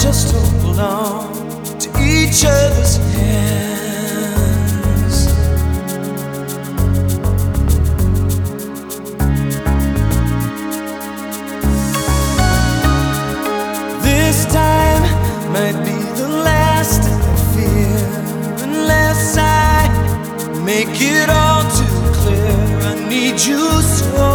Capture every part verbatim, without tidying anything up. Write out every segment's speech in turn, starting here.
just hold on to each other's hands. This time might be the last I fear, unless I make it all too clear. I need you so.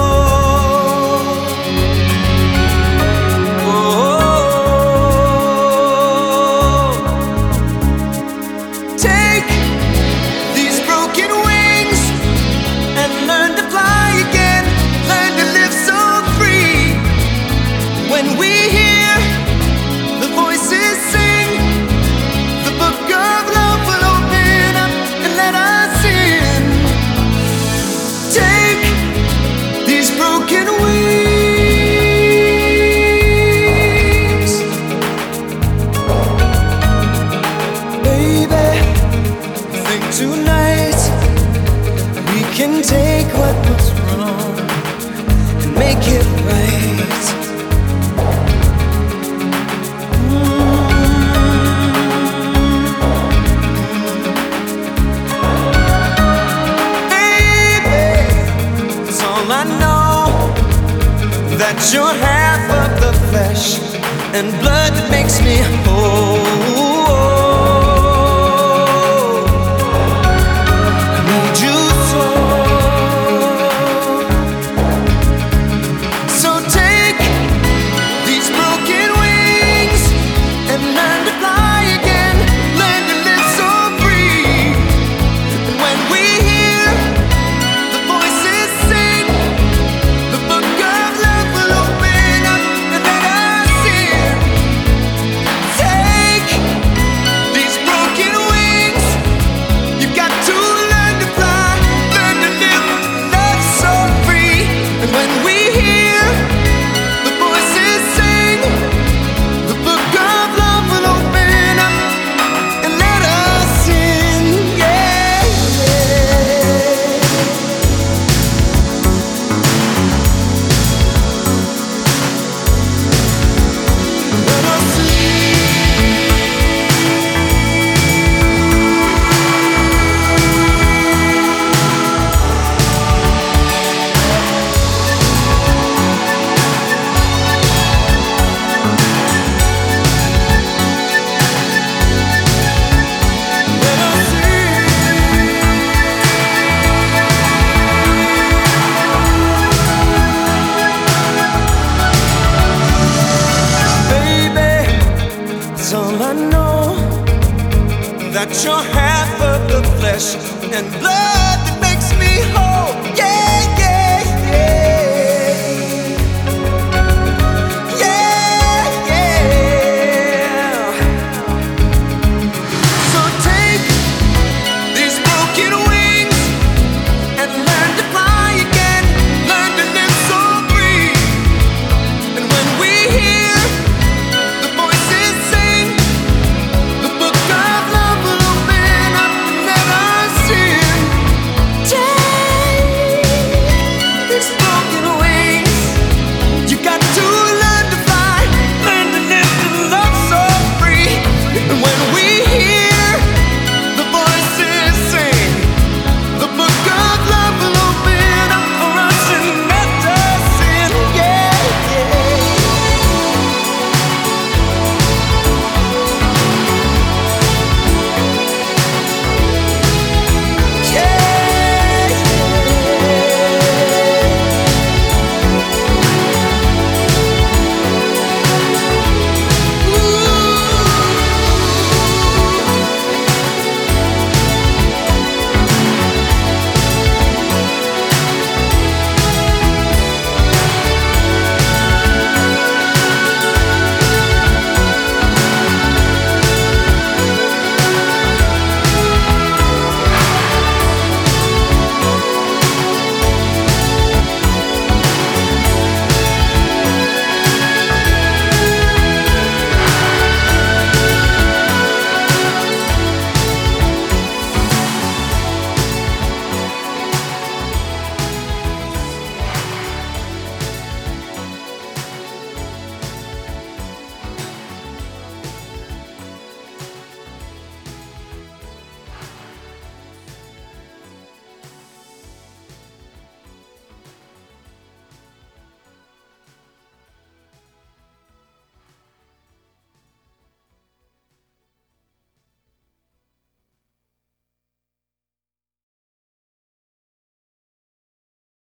Tonight we can take what was wrong and make it right. Mm-hmm. Baby, it's all I know, that you're half of the flesh and blood that makes me whole. That you're half of the flesh and blood that makes me whole, yeah.